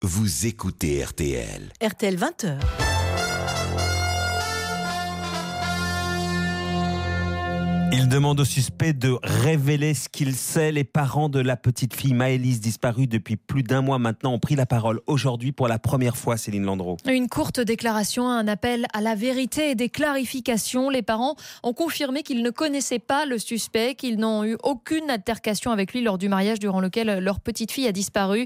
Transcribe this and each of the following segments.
Vous écoutez RTL. RTL 20h. Il demande au suspect de révéler ce qu'il sait. Les parents de la petite fille Maëlys, disparue depuis plus d'un mois maintenant, ont pris la parole aujourd'hui pour la première fois, Céline Landreau. Une courte déclaration, un appel à la vérité et des clarifications. Les parents ont confirmé qu'ils ne connaissaient pas le suspect, qu'ils n'ont eu aucune altercation avec lui lors du mariage durant lequel leur petite fille a disparu.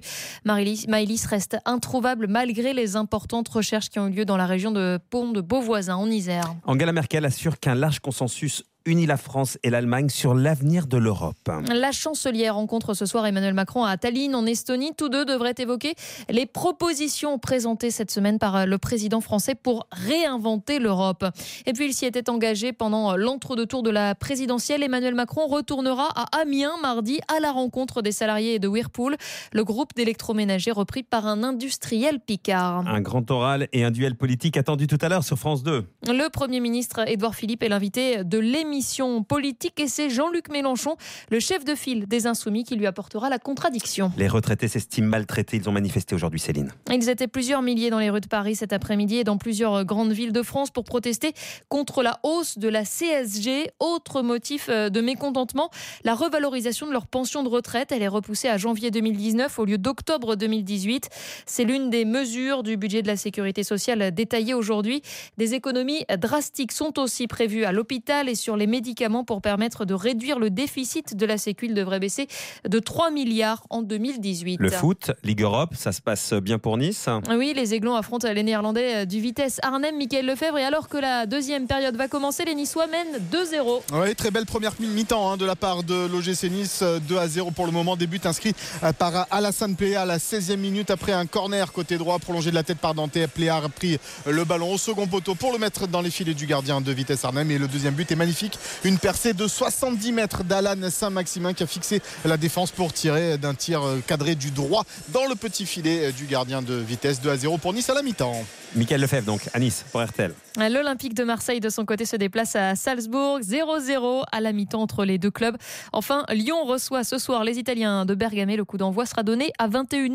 Maëlys reste introuvable malgré les importantes recherches qui ont eu lieu dans la région de Pont de Beauvoisin, en Isère. Angela Merkel assure qu'un large consensus unit la France et l'Allemagne sur l'avenir de l'Europe. La chancelière rencontre ce soir Emmanuel Macron à Tallinn, en Estonie. Tous deux devraient évoquer les propositions présentées cette semaine par le président français pour réinventer l'Europe. Et puis, il s'y était engagé pendant l'entre-deux-tours de la présidentielle. Emmanuel Macron retournera à Amiens mardi à la rencontre des salariés de Whirlpool, le groupe d'électroménager repris par un industriel picard. Un grand oral et un duel politique attendu tout à l'heure sur France 2. Le Premier ministre Édouard Philippe est l'invité de l'émission politique et c'est Jean-Luc Mélenchon, le chef de file des Insoumis, qui lui apportera la contradiction. Les retraités s'estiment maltraités. Ils ont manifesté aujourd'hui, Céline. Ils étaient plusieurs milliers dans les rues de Paris cet après-midi et dans plusieurs grandes villes de France pour protester contre la hausse de la CSG. Autre motif de mécontentement, la revalorisation de leur pension de retraite. Elle est repoussée à janvier 2019 au lieu d'octobre 2018. C'est l'une des mesures du budget de la sécurité sociale détaillée aujourd'hui. Des économies drastiques sont aussi prévues à l'hôpital et sur les médicaments pour permettre de réduire le déficit de la Sécu. Il devrait baisser de 3 milliards en 2018. Le foot, Ligue Europe, ça se passe bien pour Nice. Oui, les Aiglons affrontent les Néerlandais du Vitesse Arnhem, Mickaël Lefebvre. Et alors que la deuxième période va commencer, les Niçois mènent 2-0. Oui, très belle première mi-temps de la part de l'OGC Nice. 2-0 pour le moment. Début inscrit par Alassane Pléa à la 16e minute après un corner côté droit prolongé de la tête par Dante. Pléa a pris le ballon au second poteau pour le mettre dans les filets du gardien de Vitesse Arnhem. Et le deuxième but est magnifique. Une percée de 70 mètres d'Alan Saint-Maximin qui a fixé la défense pour tirer d'un tir cadré du droit dans le petit filet du gardien de Vitesse. 2-0 pour Nice à la mi-temps. Mickaël Lefebvre donc à Nice pour RTL. L'Olympique de Marseille de son côté se déplace à Salzbourg. 0-0 à la mi-temps entre les deux clubs. Enfin, Lyon reçoit ce soir les Italiens de Bergame. Le coup d'envoi sera donné à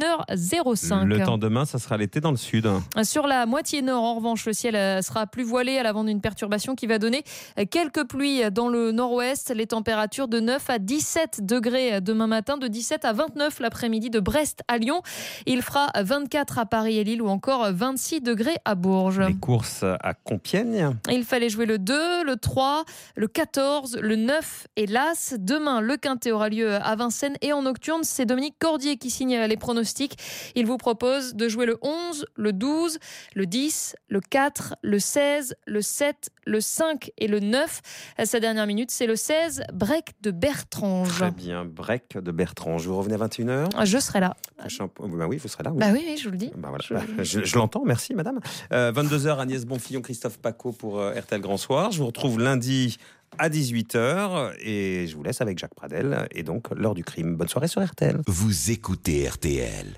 21h05. Le temps demain, ça sera l'été dans le sud. Sur la moitié nord, en revanche, le ciel sera plus voilé à l'avant d'une perturbation qui va donner quelques pluies dans le nord-ouest. Les températures de 9 à 17 degrés demain matin, de 17 à 29 l'après-midi de Brest à Lyon. Il fera 24 à Paris et Lille ou encore 26 degrés à Bourges. Les courses à Compiègne. Il fallait jouer le 2, le 3, le 14, le 9 et l'As. Demain, le Quintet aura lieu à Vincennes et en nocturne, c'est Dominique Cordier qui signe les pronostics. Il vous propose de jouer le 11, le 12, le 10, le 4, le 16, le 7, le 5 et le 9. Sa dernière minute, c'est le 16, Break de Bertrange. Très bien, Break de Bertrange. Vous revenez à 21h. Je serai là. Bah oui, vous serez là. Oui. Bah oui, je vous le dis. Bah voilà. Je l'entends, merci madame. 22h, Agnès Bonfillon, Christophe Paco pour RTL Grand Soir. Je vous retrouve lundi à 18h et je vous laisse avec Jacques Pradel et donc l'heure du crime. Bonne soirée sur RTL. Vous écoutez RTL.